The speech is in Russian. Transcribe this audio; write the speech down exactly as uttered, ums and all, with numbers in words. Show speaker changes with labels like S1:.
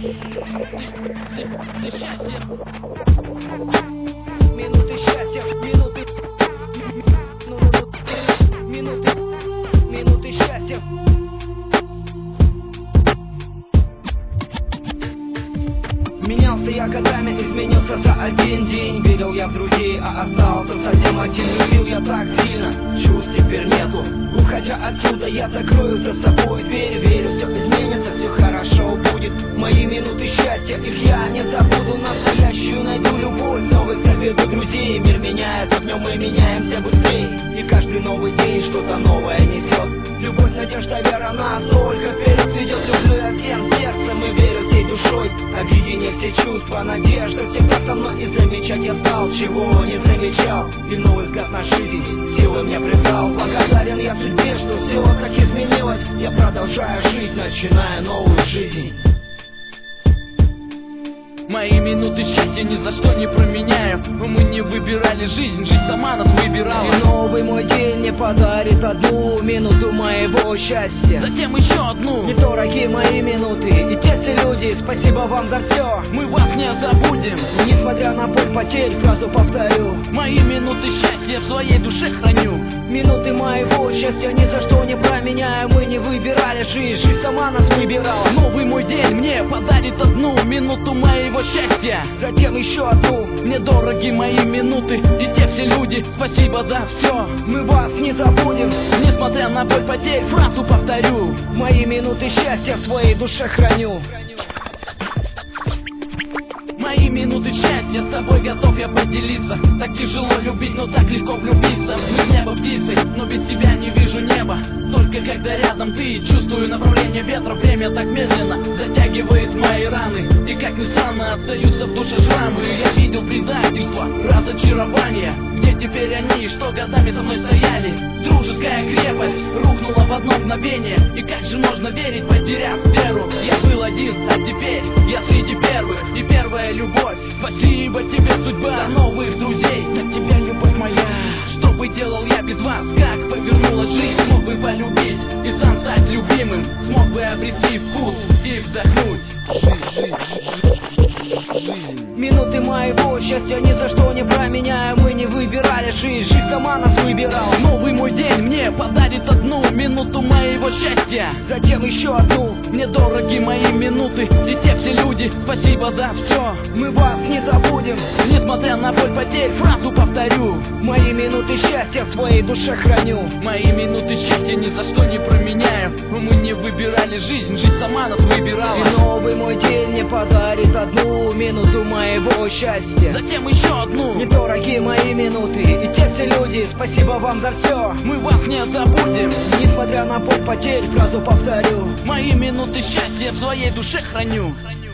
S1: Минуты счастья, минуты, минуты, минуты счастья. Менялся я годами, изменился за один день. Верил я в друзей, а остался совсем один. Любил я так сильно, чувств теперь нету. Уходя отсюда, я закрою за собой дверь. Верю, все изменится, все хорошо будет. Мои минуты счастья, их я не забуду. Настоящую найду любовь, новых советов друзей. Мир меняется, в нем мы меняемся быстрее. И каждый новый день что-то новое несет. Любовь, надежда, вера нас только вперед ведет. Люблю я всем сердцем и верю всей душой. Объединив все чувства, надежда всегда со мной. И замечать я стал, чего не замечал. И новый взгляд на жизнь силы мне придал. Благодарен я судьбе, что все так изменилось. Я продолжаю жить, начиная новую жизнь.
S2: Мои минуты счастья ни за что не променяю. Мы не выбирали жизнь, жизнь сама нас выбирала.
S1: И новый мой день мне подарит одну минуту моего счастья.
S2: Затем еще одну.
S1: Недорогие мои минуты и те все люди, спасибо вам за все.
S2: Мы вас не забудем.
S1: Несмотря на боль потерь, фразу повторю.
S2: Мои минуты счастья в своей душе храню.
S1: Минуты моего счастья ни за что не променяю. Мы не выбирали жизнь, жизнь сама нас выбирала.
S2: Новый мой день мне подарит одну минуту моего счастья.
S1: Затем еще одну.
S2: Мне дороги мои минуты и те все люди, спасибо за все.
S1: Мы вас не забудем.
S2: Несмотря на боль потерь, фразу повторю.
S1: Мои минуты счастья в своей душе храню.
S2: Мои минуты счастья, с тобой готов я поделиться. Так тяжело любить, но так легко влюбиться. Мы с неба птицей, но без тебя не вижу неба. Только когда рядом ты, чувствую направление ветра. Время так медленно затягивает мои раны. И как ни странно, остаются в душе шрамы. Я видел предательство, разочарование. Где теперь они, что годами со мной стояли? Дружеская крепость рухнула в одно мгновение. И как же можно верить, потеряв веру? Я был один, а теперь я среди первых. И первая любовь, спасибо тебе, судьба, за новых друзей. За тебя, любовь моя. Что бы делал я без вас? Как повернула жизнь? Смог бы полюбить и сам стать любимым. Смог бы обрести вкус и вдохнуть жизнь, жизнь, жизнь.
S1: Минуты моего счастья ни за что не променяю. Мы не выбирали жизнь, жизнь сама нас выбирала.
S2: Новый мой день мне подарит одну минуту моего счастья.
S1: Затем еще одну.
S2: Мне дороги мои минуты и те все люди, спасибо за все.
S1: Мы вас не забудем.
S2: Несмотря на боль потерь, фразу повторю.
S1: Мои минуты счастья в своей душе храню.
S2: Мои минуты счастья ни за что не променяю. Мы не выбирали жизнь, жизнь сама нас выбирала.
S1: И новый мой день мне подарит одну минуту моего счастья.
S2: Затем еще одну.
S1: Недорогие мои минуты и те все люди, спасибо вам за все.
S2: Мы вас не забудем.
S1: Несмотря на боль потерь, фразу повторю.
S2: Мои минуты счастья в своей душе храню.